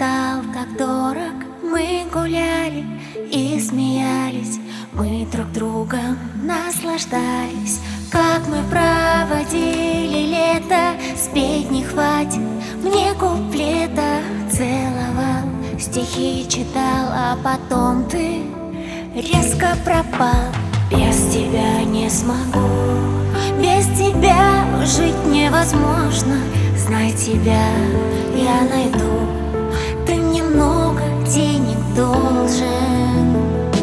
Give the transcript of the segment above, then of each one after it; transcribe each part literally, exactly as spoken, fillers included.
стал так дорог. Мы гуляли и смеялись, мы друг другом наслаждались. Как мы проводили лето, спеть не хватит мне куплета. Целовал, стихи читал, а потом ты резко пропал. Без тебя не смогу, без тебя жить невозможно. Знай, тебя я найду, ты мне много денег должен.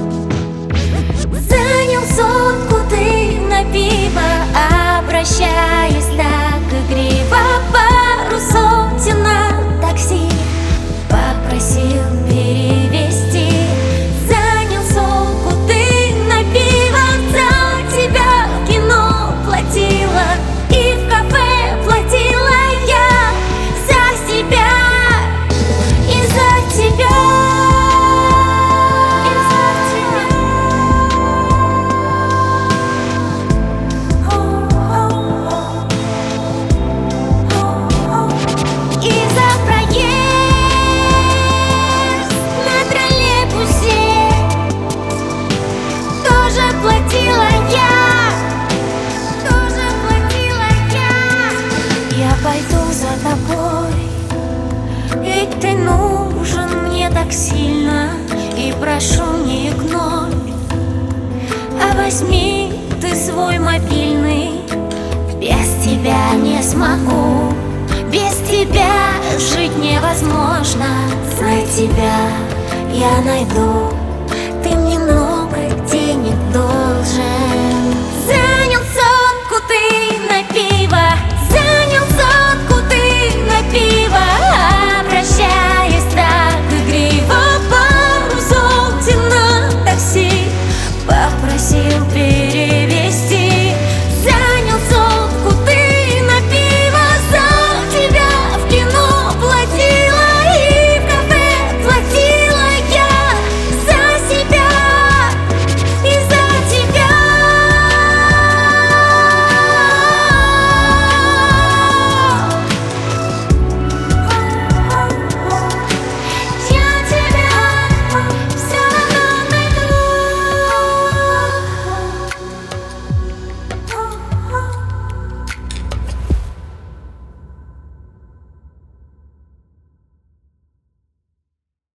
Занял сотку ты на пиво, обращаюсь так игриво. Пару сотен на такси попросил перевести. Занял сотку ты на пиво, за тебя в кино платила и в кафе платила я. За себя и за тебя. Платила я, тоже платила я. Я пойду за тобой, ведь ты нужен мне так сильно. И прошу, не игнорь, а возьми ты свой мобильный. Без тебя не смогу, без тебя жить невозможно. Знай, тебя я найду, ты мне нужен.